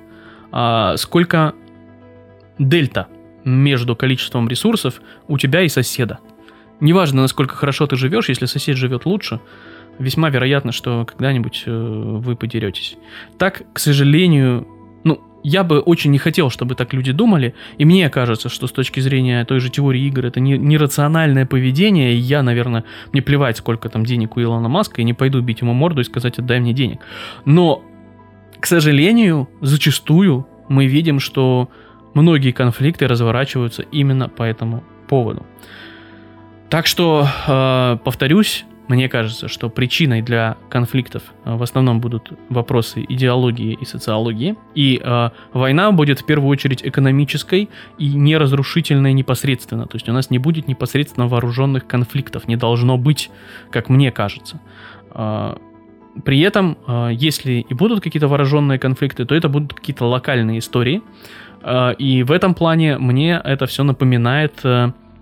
а сколько дельта между количеством ресурсов у тебя и соседа. Неважно, насколько хорошо ты живешь, если сосед живет лучше, весьма вероятно, что когда-нибудь э, вы подеретесь. Так, к сожалению, ну, я бы очень не хотел, чтобы так люди думали, и мне кажется, что с точки зрения той же теории игр это не, нерациональное поведение, и я, наверное, мне плевать, сколько там денег у Илона Маска, и не пойду бить ему морду и сказать: отдай мне денег. Но, к сожалению, зачастую мы видим, что многие конфликты разворачиваются именно по этому поводу. Так что, э, повторюсь, мне кажется, что причиной для конфликтов в основном будут вопросы идеологии и социологии. И э, война будет в первую очередь экономической и не разрушительной непосредственно. То есть у нас не будет непосредственно вооруженных конфликтов. Не должно быть, как мне кажется. Э, при этом, э, если и будут какие-то вооруженные конфликты, то это будут какие-то локальные истории. Э, и в этом плане мне это все напоминает... Э,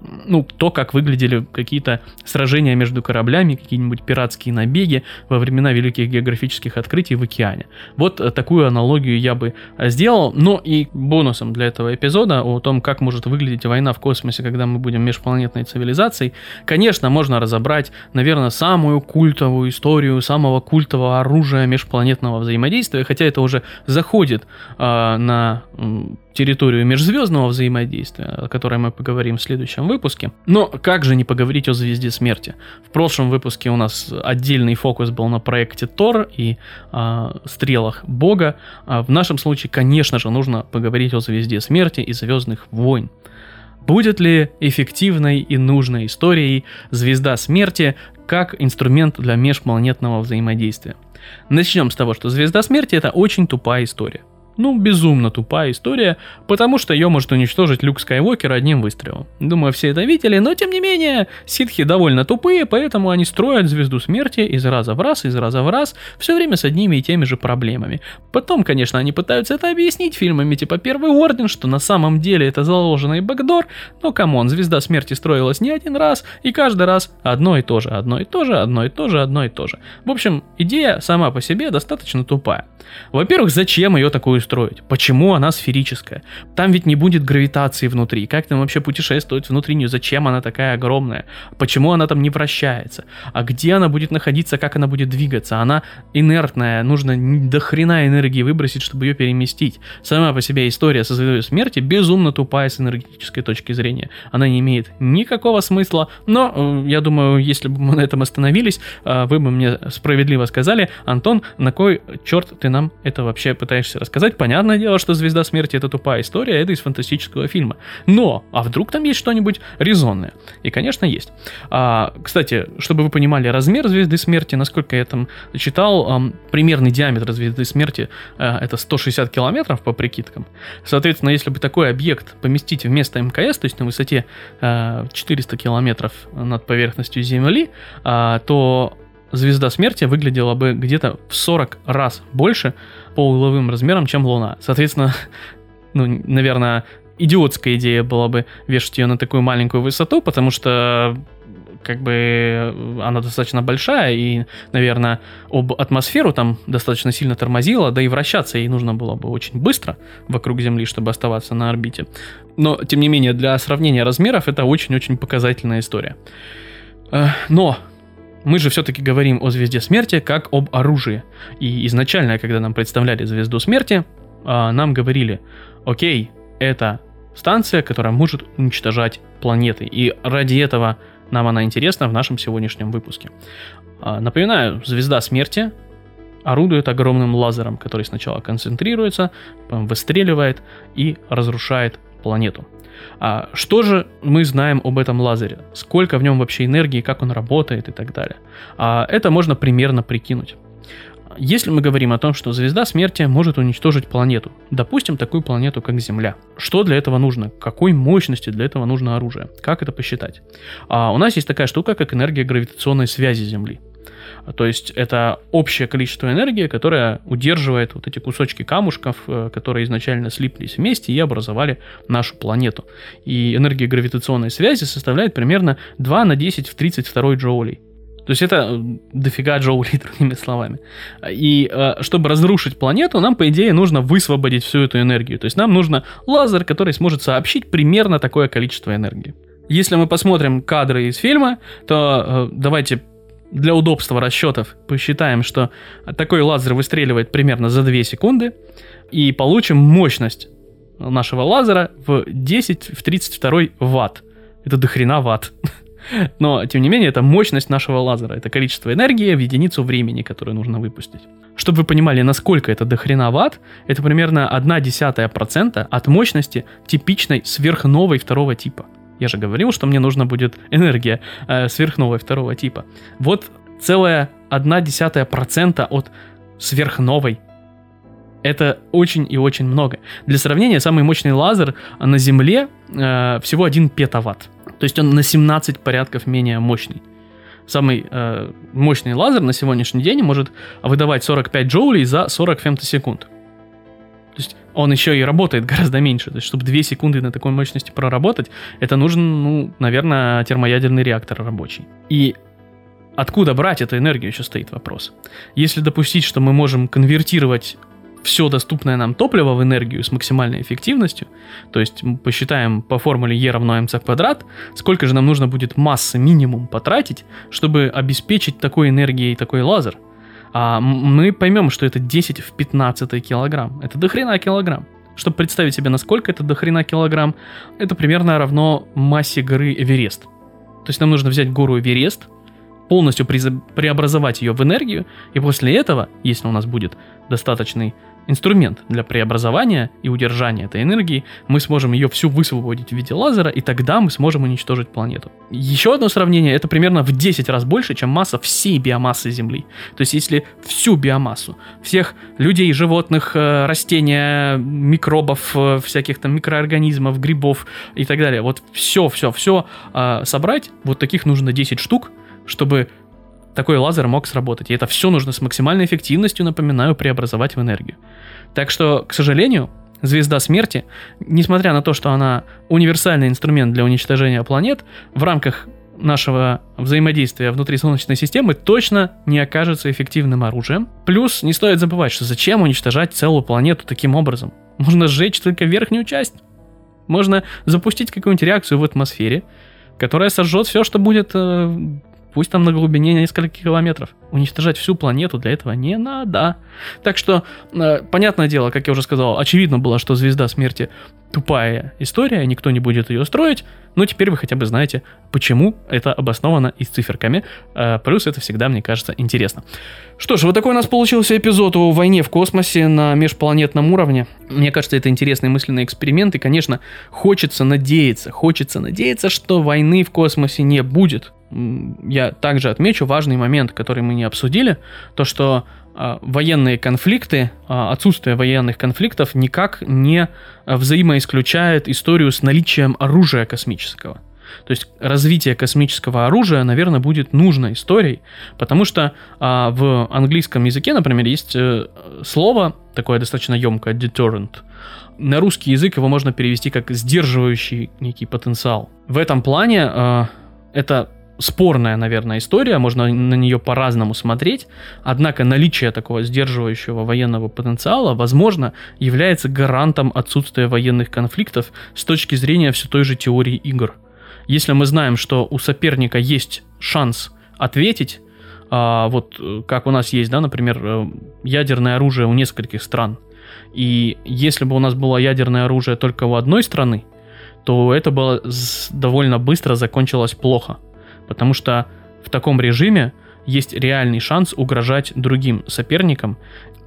ну, то, как выглядели какие-то сражения между кораблями, какие-нибудь пиратские набеги во времена великих географических открытий в океане. Вот такую аналогию я бы сделал. Но и бонусом для этого эпизода о том, как может выглядеть война в космосе, когда мы будем межпланетной цивилизацией, конечно, можно разобрать, наверное, самую культовую историю самого культового оружия межпланетного взаимодействия, хотя это уже заходит э, на территорию межзвездного взаимодействия, о которой мы поговорим в следующем выпуске. Но как же не поговорить о Звезде Смерти? В прошлом выпуске у нас отдельный фокус был на проекте Тор и э, стрелах Бога. А в нашем случае, конечно же, нужно поговорить о Звезде Смерти и Звездных войн. Будет ли эффективной и нужной историей Звезда Смерти как инструмент для межпланетного взаимодействия? Начнем с того, что Звезда Смерти — это очень тупая история. Ну, безумно тупая история, потому что ее может уничтожить Люк Скайуокер одним выстрелом. Думаю, все это видели, но тем не менее, ситхи довольно тупые, поэтому они строят Звезду Смерти из раза в раз, из раза в раз, все время с одними и теми же проблемами. Потом, конечно, они пытаются это объяснить фильмами типа Первый Орден, что на самом деле это заложенный бэкдор, но камон, Звезда Смерти строилась не один раз, и каждый раз одно и то же, одно и то же, одно и то же, одно и то же. В общем, идея сама по себе достаточно тупая. Во-первых, зачем ее такую строить? Почему она сферическая? Там ведь не будет гравитации внутри. Как там вообще путешествовать внутри нее? Зачем она такая огромная? Почему она там не вращается? А где она будет находиться? Как она будет двигаться? Она инертная. Нужно до хрена энергии выбросить, чтобы ее переместить. Сама по себе история со Звездой Смерти безумно тупая с энергетической точки зрения. Она не имеет никакого смысла. Но, я думаю, если бы мы на этом остановились, вы бы мне справедливо сказали: Антон, на кой черт ты нам это вообще пытаешься рассказать? Понятное дело, что Звезда Смерти — это тупая история, это из фантастического фильма. Но, а вдруг там есть что-нибудь резонное? И, конечно, есть. А, кстати, чтобы вы понимали размер Звезды Смерти, насколько я там читал, эм, примерный диаметр Звезды Смерти э, это сто шестьдесят километров по прикидкам. Соответственно, если бы такой объект поместить вместо МКС, то есть на высоте э, четыреста километров над поверхностью Земли, э, то Звезда Смерти выглядела бы где-то в сорок раз больше по угловым размерам, чем Луна. Соответственно, ну, наверное, идиотская идея была бы вешать ее на такую маленькую высоту, потому что как бы она достаточно большая, и, наверное, об атмосферу там достаточно сильно тормозила, да и вращаться ей нужно было бы очень быстро вокруг Земли, чтобы оставаться на орбите. Но, тем не менее, для сравнения размеров это очень-очень показательная история. Но мы же все-таки говорим о Звезде Смерти как об оружии. И изначально, когда нам представляли Звезду Смерти, нам говорили: окей, это станция, которая может уничтожать планеты. И ради этого нам она интересна в нашем сегодняшнем выпуске. Напоминаю, Звезда Смерти орудует огромным лазером, который сначала концентрируется, потом выстреливает и разрушает планету. А что же мы знаем об этом лазере? Сколько в нем вообще энергии, как он работает и так далее? А это можно примерно прикинуть. Если мы говорим о том, что Звезда Смерти может уничтожить планету, допустим, такую планету, как Земля, что для этого нужно? Какой мощности для этого нужно оружие? Как это посчитать? А у нас есть такая штука, как энергия гравитационной связи Земли. То есть это общее количество энергии, которое удерживает вот эти кусочки камушков, которые изначально слиплись вместе и образовали нашу планету. И энергия гравитационной связи составляет примерно два на десять в тридцать два джоулей. То есть это дофига джоулей, другими словами. И чтобы разрушить планету, нам, по идее, нужно высвободить всю эту энергию. То есть нам нужно лазер, который сможет сообщить примерно такое количество энергии. Если мы посмотрим кадры из фильма, то давайте для удобства расчетов посчитаем, что такой лазер выстреливает примерно за две секунды, и получим мощность нашего лазера в десять в тридцать два ватт. Это дохрена ватт. Но, тем не менее, это мощность нашего лазера. Это количество энергии в единицу времени, которую нужно выпустить. Чтобы вы понимали, насколько это дохрена ватт, это примерно одна десятая процента от мощности типичной сверхновой второго типа. Я же говорил, что мне нужна будет энергия э, сверхновой второго типа. Вот целая одна десятая процента от сверхновой. Это очень и очень много. Для сравнения, самый мощный лазер на Земле э, всего один петаватт. То есть он на семнадцать порядков менее мощный. Самый э, мощный лазер на сегодняшний день может выдавать сорок пять джоулей за сорок фемтосекунд. То есть он еще и работает гораздо меньше. То есть, чтобы две секунды на такой мощности проработать, это нужен, ну, наверное, термоядерный реактор рабочий. И откуда брать эту энергию, еще стоит вопрос. Если допустить, что мы можем конвертировать все доступное нам топливо в энергию с максимальной эффективностью, то есть мы посчитаем по формуле E равно mc квадрат, сколько же нам нужно будет массы минимум потратить, чтобы обеспечить такой энергией такой лазер, а мы поймем, что это десять в пятнадцатый килограмм. Это дохрена килограмм. Чтобы представить себе, насколько это дохрена килограмм, это примерно равно массе горы Эверест. То есть нам нужно взять гору Эверест, полностью преобразовать ее в энергию, и после этого, если у нас будет достаточный инструмент для преобразования и удержания этой энергии, мы сможем ее всю высвободить в виде лазера, и тогда мы сможем уничтожить планету. Еще одно сравнение, это примерно в десять раз больше, чем масса всей биомассы Земли. То есть если всю биомассу всех людей, животных, растения, микробов, всяких там микроорганизмов, грибов и так далее, вот все-все-все собрать, вот таких нужно десять штук, чтобы такой лазер мог сработать. И это все нужно с максимальной эффективностью, напоминаю, преобразовать в энергию. Так что, к сожалению, звезда смерти, несмотря на то, что она универсальный инструмент для уничтожения планет, в рамках нашего взаимодействия внутри Солнечной системы точно не окажется эффективным оружием. Плюс не стоит забывать, что зачем уничтожать целую планету таким образом? Можно сжечь только верхнюю часть. Можно запустить какую-нибудь реакцию в атмосфере, которая сожжет все, что будет... Пусть там на глубине несколько километров. Уничтожать всю планету для этого не надо. Так что, э, понятное дело, как я уже сказал, очевидно было, что звезда смерти тупая история, никто не будет ее строить, но теперь вы хотя бы знаете, почему это обосновано и с циферками. Э, плюс это всегда, мне кажется, интересно. Что ж, вот такой у нас получился эпизод о войне в космосе на межпланетном уровне. Мне кажется, это интересный мысленный эксперимент, и, конечно, хочется надеяться, хочется надеяться, что войны в космосе не будет. Я также отмечу важный момент, который мы не обсудили, то что э, военные конфликты, э, отсутствие военных конфликтов никак не взаимоисключает историю с наличием оружия космического. То есть развитие космического оружия, наверное, будет нужной историей, потому что э, в английском языке, например, есть э, слово, такое достаточно емкое, deterrent. На русский язык его можно перевести как сдерживающий некий потенциал. В этом плане э, это спорная, наверное, история, можно на нее по-разному смотреть, однако наличие такого сдерживающего военного потенциала, возможно, является гарантом отсутствия военных конфликтов с точки зрения все той же теории игр. Если мы знаем, что у соперника есть шанс ответить, а, вот как у нас есть, да, например, ядерное оружие у нескольких стран, и если бы у нас было ядерное оружие только у одной страны, то это было довольно быстро закончилось плохо. Потому что в таком режиме есть реальный шанс угрожать другим соперникам,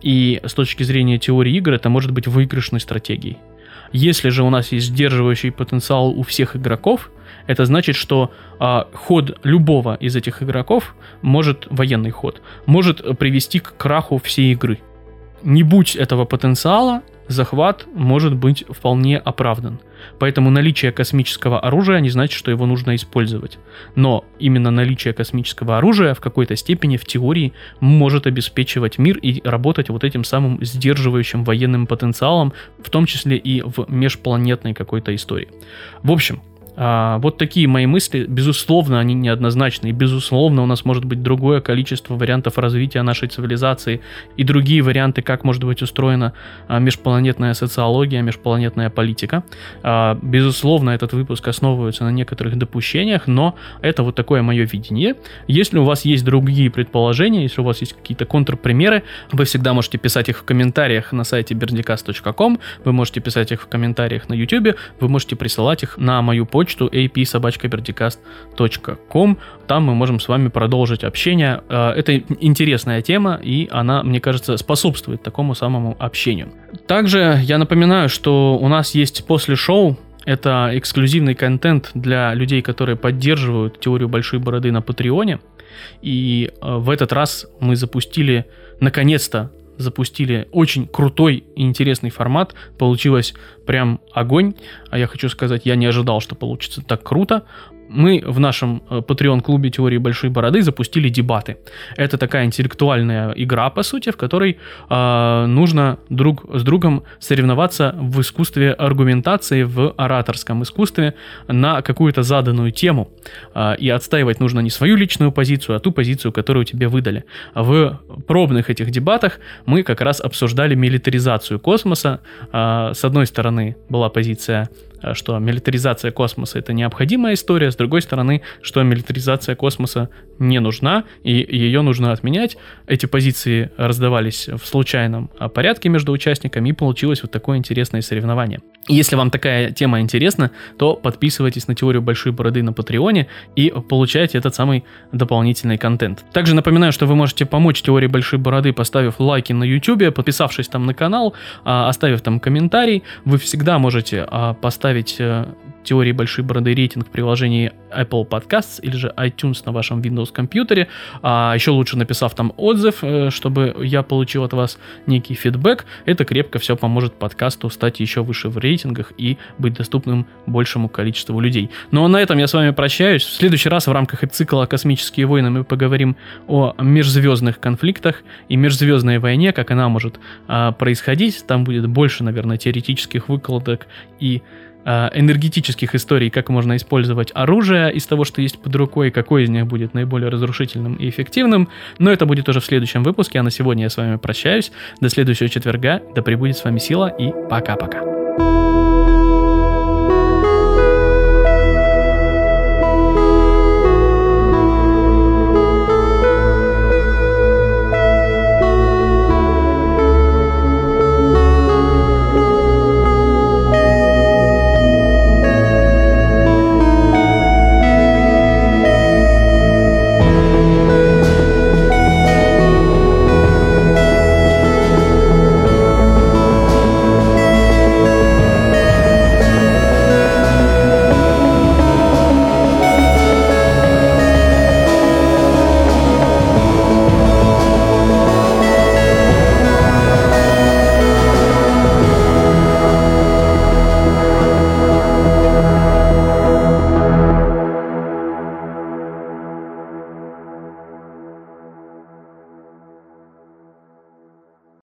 и с точки зрения теории игр это может быть выигрышной стратегией. Если же у нас есть сдерживающий потенциал у всех игроков, это значит, что а, ход любого из этих игроков, может, военный ход, может привести к краху всей игры. Не будь этого потенциала, захват может быть вполне оправдан. Поэтому наличие космического оружия не значит, что его нужно использовать. Но именно наличие космического оружия в какой-то степени в теории может обеспечивать мир и работать вот этим самым сдерживающим военным потенциалом, в том числе и в межпланетной какой-то истории. В общем, вот такие мои мысли. Безусловно, они неоднозначны. И безусловно, у нас может быть другое количество вариантов развития нашей цивилизации и другие варианты, как может быть устроена межпланетная социология, межпланетная политика. Безусловно, этот выпуск основывается на некоторых допущениях, но это вот такое мое видение. Если у вас есть другие предположения, если у вас есть какие-то контрпримеры, вы всегда можете писать их в комментариях на сайте бердикаст точка ком, вы можете писать их в комментариях на YouTube, вы можете присылать их на мою почту эй пи собака бердикаст точка ком. Там мы можем с вами продолжить общение. Это интересная тема, и она, мне кажется, способствует такому самому общению. Также я напоминаю, что у нас есть после шоу. Это эксклюзивный контент для людей, которые поддерживают теорию большой бороды на Патреоне. И в этот раз мы запустили, наконец-то, запустили очень крутой и интересный формат. Получилось прям огонь. А я хочу сказать, я не ожидал, что получится так круто. мы в нашем Patreon-клубе «Теории Большой Бороды» запустили дебаты. Это такая интеллектуальная игра, по сути, в которой э, нужно друг с другом соревноваться в искусстве аргументации, в ораторском искусстве на какую-то заданную тему. Э, и отстаивать нужно не свою личную позицию, а ту позицию, которую тебе выдали. В пробных этих дебатах мы как раз обсуждали милитаризацию космоса. Э, с одной стороны была позиция, что милитаризация космоса — это необходимая история, с другой стороны, что милитаризация космоса не нужна, и ее нужно отменять. Эти позиции раздавались в случайном порядке между участниками, и получилось вот такое интересное соревнование. Если вам такая тема интересна, то подписывайтесь на «Теорию Большой Бороды» на Патреоне и получайте этот самый дополнительный контент. Также напоминаю, что вы можете помочь «Теории Большой Бороды», поставив лайки на YouTube, подписавшись там на канал, оставив там комментарий. Вы всегда можете поставить «Теории Большой Бороды» рейтинг в приложении Apple Podcasts или же iTunes на вашем Windows компьютере. А еще лучше написав там отзыв, чтобы я получил от вас некий фидбэк. Это крепко все поможет подкасту стать еще выше в рейтингах и быть доступным большему количеству людей. Ну а на этом я с вами прощаюсь. В следующий раз в рамках цикла «Космические войны» мы поговорим о межзвездных конфликтах и межзвездной войне, как она может а, происходить. Там будет больше, наверное, теоретических выкладок и энергетических историй, как можно использовать оружие из того, что есть под рукой, какой из них будет наиболее разрушительным и эффективным. Но это будет уже в следующем выпуске, а на сегодня я с вами прощаюсь. До следующего четверга. Да пребудет с вами сила и пока-пока.